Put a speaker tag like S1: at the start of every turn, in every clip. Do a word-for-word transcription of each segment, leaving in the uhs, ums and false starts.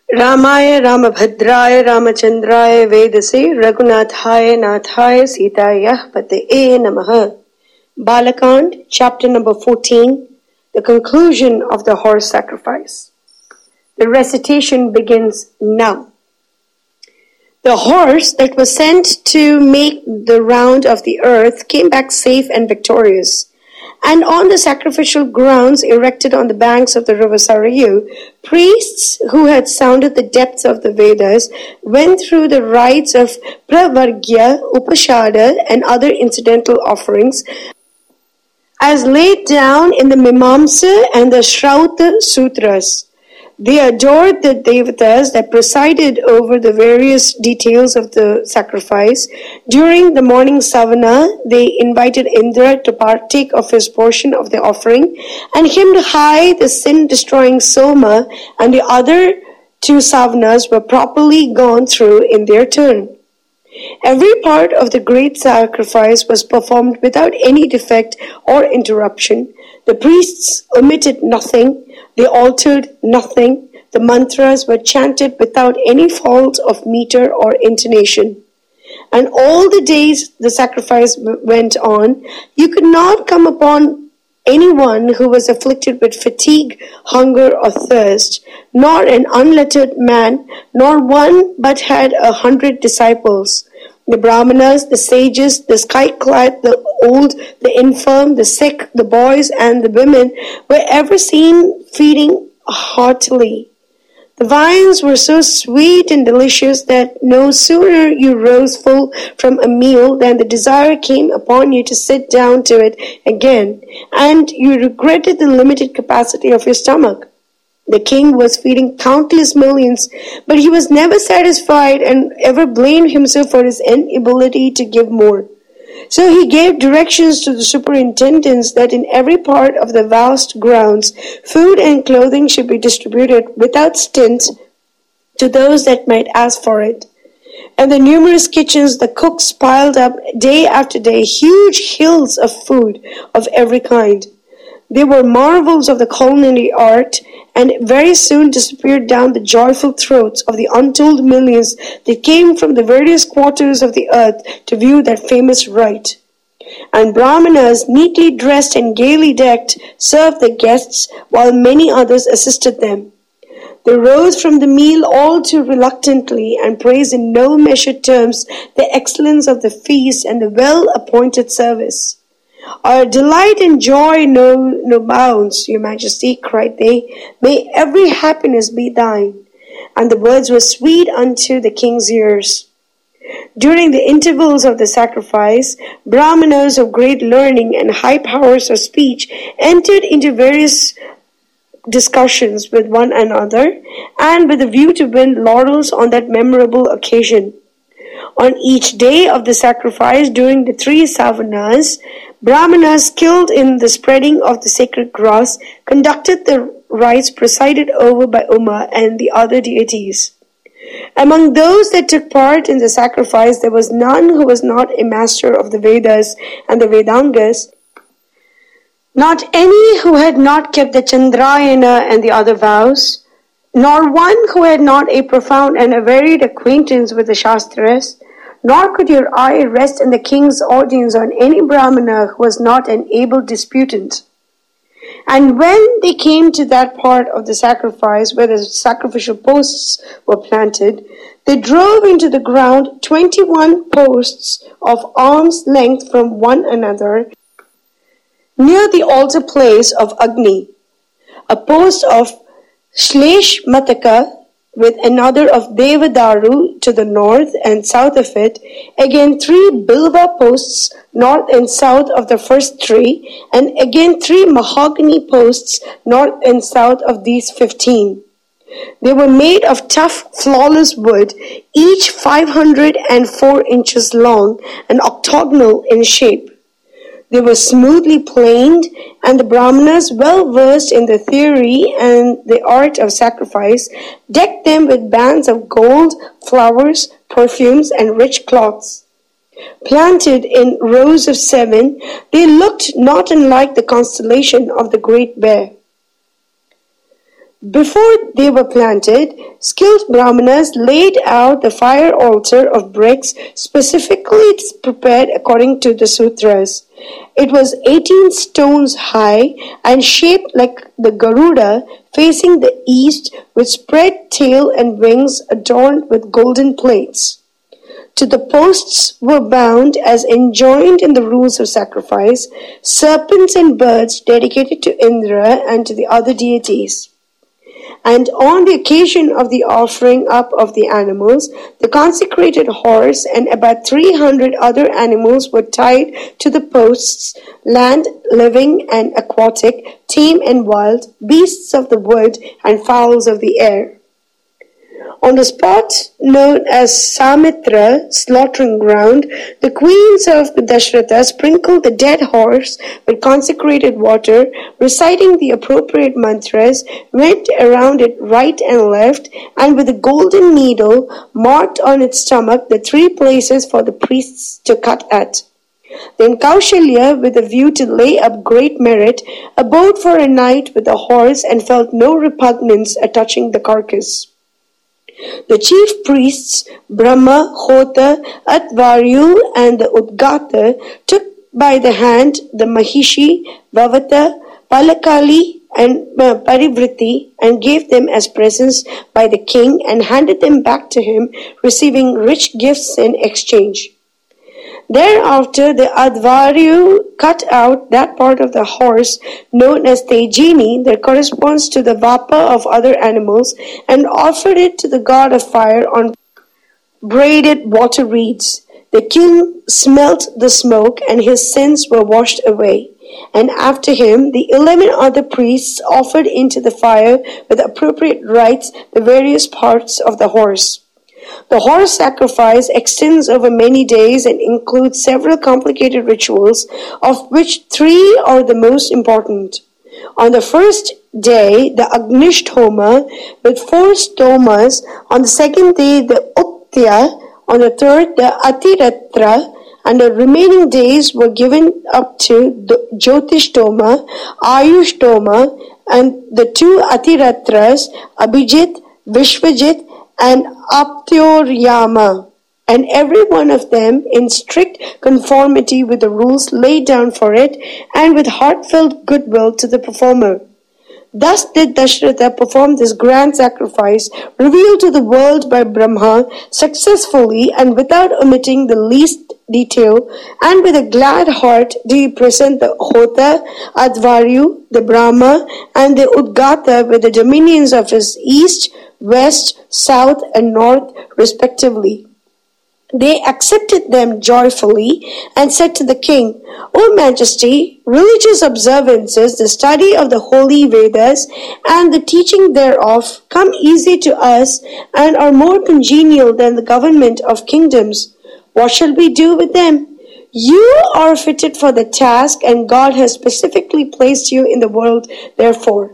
S1: रामाय रामभद्राय रामचंद्राय वेदसे रघुनाथाय नाथाय सीतायाः पतये नमः. Balakand, chapter number fourteen, the conclusion of the horse sacrifice. The recitation begins now. The horse that was sent to make the round of the earth came back safe and victorious. And on the sacrificial grounds erected on the banks of the river Sarayu, priests who had sounded the depths of the Vedas went through the rites of Pravargya, Upashada, and other incidental offerings as laid down in the Mimamsa and the Shrauta Sutras. They adored the devatas that presided over the various details of the sacrifice. During the morning savana, they invited Indra to partake of his portion of the offering, and hymned high the sin-destroying Soma, and the other two savanas were properly gone through in their turn. Every part of the great sacrifice was performed without any defect or interruption. The priests omitted nothing. They altered nothing. The mantras were chanted without any fault of meter or intonation. And all the days the sacrifice went on, you could not come upon anyone who was afflicted with fatigue, hunger, or thirst, nor an unlettered man, nor one but had a hundred disciples. The Brahmanas, the sages, the sky-clad, the old, the infirm, the sick, the boys, and the women were ever seen feeding heartily. The viands were so sweet and delicious that no sooner you rose full from a meal than the desire came upon you to sit down to it again, and you regretted the limited capacity of your stomach. The king was feeding countless millions, but he was never satisfied and ever blamed himself for his inability to give more. So he gave directions to the superintendents that in every part of the vast grounds, food and clothing should be distributed without stint to those that might ask for it. And the numerous kitchens the cooks piled up day after day huge hills of food of every kind. They were marvels of the culinary art, and very soon disappeared down the joyful throats of the untold millions that came from the various quarters of the earth to view that famous rite. And Brahmanas, neatly dressed and gaily decked, served the guests, while many others assisted them. They rose from the meal all too reluctantly, and praised in no measured terms the excellence of the feast and the well-appointed service. "Our delight and joy know no bounds, your majesty," cried they. "May every happiness be thine." And the words were sweet unto the king's ears. During the intervals of the sacrifice, Brahmanas of great learning and high powers of speech entered into various discussions with one another, and with a view to win laurels on that memorable occasion. On each day of the sacrifice, during the three savanas, Brahmanas skilled in the spreading of the sacred grass conducted the rites presided over by Uma and the other deities. Among those that took part in the sacrifice, there was none who was not a master of the Vedas and the Vedangas, not any who had not kept the Chandrayana and the other vows, nor one who had not a profound and a varied acquaintance with the Shastras, nor could your eye rest in the king's audience on any Brahmana who was not an able disputant. And when they came to that part of the sacrifice where the sacrificial posts were planted, they drove into the ground twenty-one posts of arm's length from one another near the altar place of Agni, a post of Shlesh Mataka with another of Devadaru to the north and south of it, again three Bilva posts north and south of the first three, and again three mahogany posts north and south of these fifteen. They were made of tough, flawless wood, each five hundred and four inches long and octagonal in shape. They were smoothly planed, and the Brahmanas, well versed in the theory and the art of sacrifice, decked them with bands of gold, flowers, perfumes, and rich cloths. Planted in rows of seven, they looked not unlike the constellation of the Great Bear. Before they were planted, skilled Brahmanas laid out the fire altar of bricks specifically prepared according to the sutras. It was eighteen stones high and shaped like the Garuda, facing the east, with spread tail and wings adorned with golden plates. To the posts were bound, as enjoined in the rules of sacrifice, serpents and birds dedicated to Indra and to the other deities. And on the occasion of the offering up of the animals, the consecrated horse and about three hundred other animals were tied to the posts, land, living and aquatic, tame and wild, beasts of the wood and fowls of the air. On the spot known as Samitra, slaughtering ground, the queens of Dashratha sprinkled the dead horse with consecrated water, reciting the appropriate mantras, went around it right and left, and with a golden needle marked on its stomach the three places for the priests to cut at. Then Kaushalya, with a view to lay up great merit, abode for a night with the horse and felt no repugnance at touching the carcass. The chief priests, Brahma, Hota, Atvaryu, and the Udgata, took by the hand the Mahishi, Vavata, Palakali, and uh, Parivriti, and gave them as presents by the king and handed them back to him, receiving rich gifts in exchange. Thereafter the Advaryu cut out that part of the horse known as Tejini that corresponds to the vapa of other animals and offered it to the god of fire on braided water reeds. The king smelt the smoke and his sins were washed away. And after him the eleven other priests offered into the fire with appropriate rites the various parts of the horse. The horse sacrifice extends over many days and includes several complicated rituals, of which three are the most important. On the first day, the Agnishtoma with four stomas. On the second day, the Uttya. On the third, the Atiratra. And the remaining days were given up to the Jyotishtoma, Ayushtoma, and the two Atiratras, Abhijit, Vishwajit, and Aptyoryama, and every one of them in strict conformity with the rules laid down for it, and with heartfelt goodwill to the performer. Thus did Dashratha perform this grand sacrifice, revealed to the world by Brahma, successfully and without omitting the least detail, and with a glad heart did he present the Hota, Advaryu, the Brahma, and the Udgata with the dominions of his east, west, south, and north, respectively. They accepted them joyfully and said to the king, O Majesty, religious observances, the study of the holy Vedas, and the teaching thereof come easy to us and are more congenial than the government of kingdoms. What shall we do with them? You are fitted for the task, and God has specifically placed you in the world, therefore.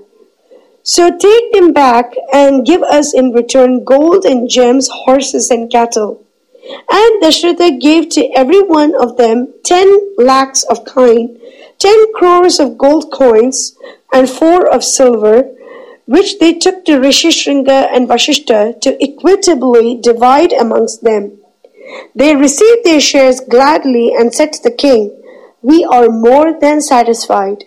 S1: So take them back and give us in return gold and gems, horses and cattle. And Dashratha gave to every one of them ten lakhs of kine, ten crores of gold coins, and four of silver, which they took to Rishi Shringa and Vashishta to equitably divide amongst them. They received their shares gladly and said to the king, We are more than satisfied.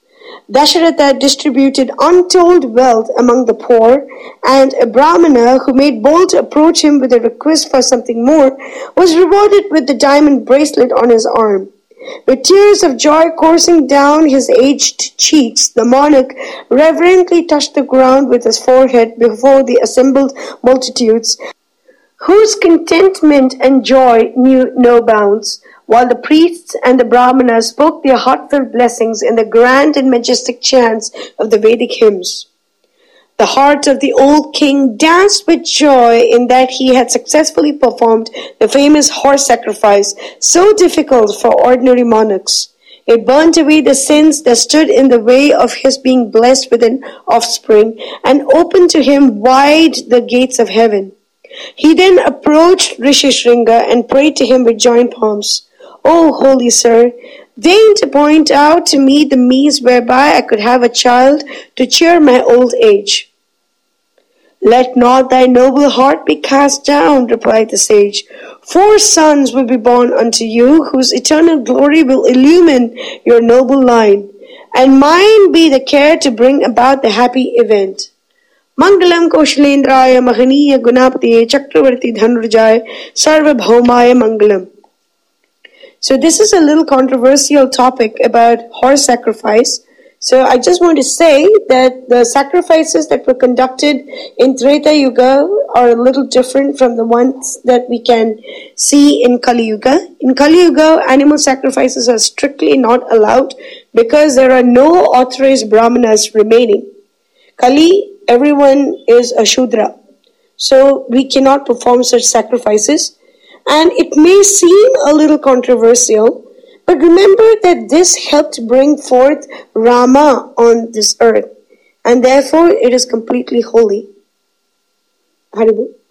S1: Dasharatha distributed untold wealth among the poor, and a Brahmana who made bold to approach him with a request for something more was rewarded with the diamond bracelet on his arm. With tears of joy coursing down his aged cheeks, the monarch reverently touched the ground with his forehead before the assembled multitudes, whose contentment and joy knew no bounds, while the priests and the Brahmanas spoke their heartfelt blessings in the grand and majestic chants of the Vedic hymns. The heart of the old king danced with joy in that he had successfully performed the famous horse sacrifice, so difficult for ordinary monarchs. It burnt away the sins that stood in the way of his being blessed with an offspring, and opened to him wide the gates of heaven. He then approached Rishi Shringa and prayed to him with joined palms. O holy sir, deign to point out to me the means whereby I could have a child to cheer my old age. Let not thy noble heart be cast down, replied the sage. Four sons will be born unto you, whose eternal glory will illumine your noble line, and mine be the care to bring about the happy event. Mangalam Koshalendraya Mahaniya Gunapatiye Chakravarti Dhanurjaya Sarvabhaumaya Mangalam. So this is a little controversial topic about horse sacrifice. So I just want to say that the sacrifices that were conducted in Treta Yuga are a little different from the ones that we can see in Kali Yuga. In Kali Yuga, animal sacrifices are strictly not allowed because there are no authorized brahmanas remaining. Kali, everyone is a Shudra. So we cannot perform such sacrifices. And it may seem a little controversial, but remember that this helped bring forth Rama on this earth, and therefore it is completely holy. Haribo.